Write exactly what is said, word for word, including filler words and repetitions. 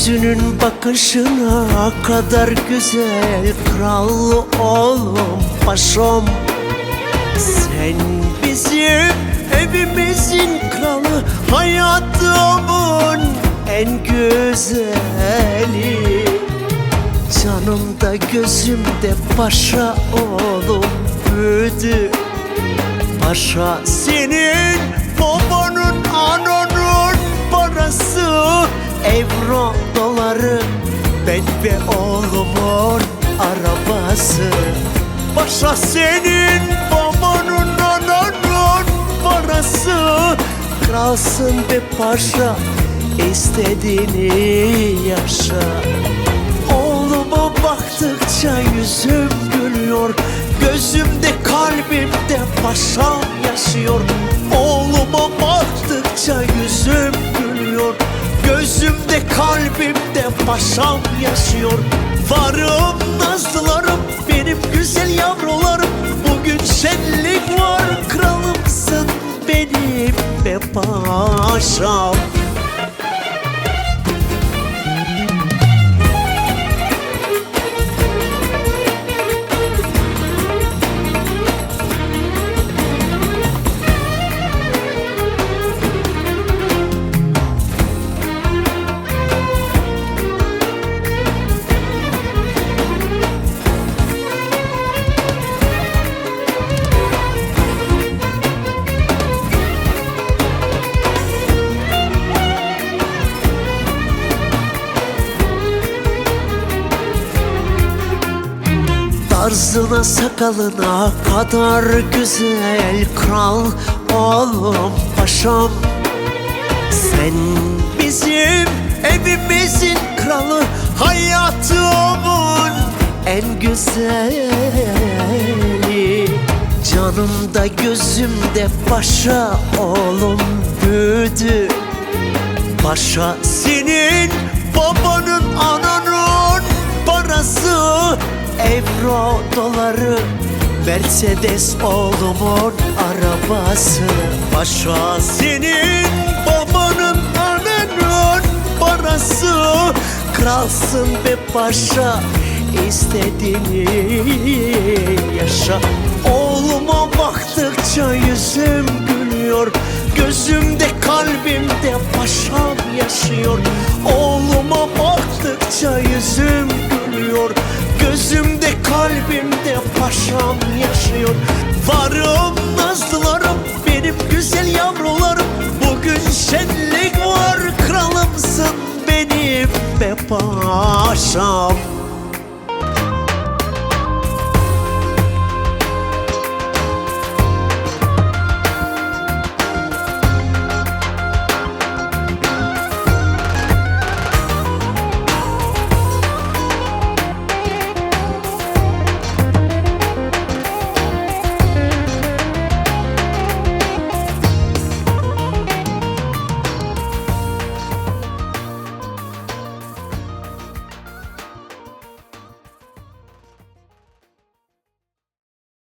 Gözünün bakışına kadar güzel, kral oğlum paşam. Sen bizim evimizin kralı, hayatımın en güzeli. Canımda gözümde paşa oğlum büyüdü. Paşa senin babanın, ananın parası, euro doları, ben ve oğlumun arabası. Paşa senin babanın, ananın parası, kralsın be paşa, istediğini yaşa. Oğluma baktıkça yüzüm gülüyor, gözümde kalbimde paşam yaşıyor. Oğluma baktıkça yüzüm gülüyor, gözümde kalbimde paşam yaşıyor. Varım nazlılarım, benim güzel yavrularım, bugün şenlik var, kralımsın benim be paşam. Tarzına sakalına kadar güzel, kral oğlum paşam. Sen bizim evimizin kralı, hayatımın en güzeli. Canımda gözümde paşa oğlum büyüdü. Paşa senin babanın, ananın parası, euro doları, Mercedes oğlumun arabası. Paşa senin babanın, ananın parası, kralsın be paşa, istediğini yaşa. Oğluma baktıkça yüzüm gülüyor, gözümde kalbimde paşam yaşıyor. Oğluma baktıkça yüzüm gülüyor, gözümde kalbimde paşam yaşıyor. Varım nazlılarım, benim güzel yavrularım, bugün şenlik var, kralımsın benim be paşam.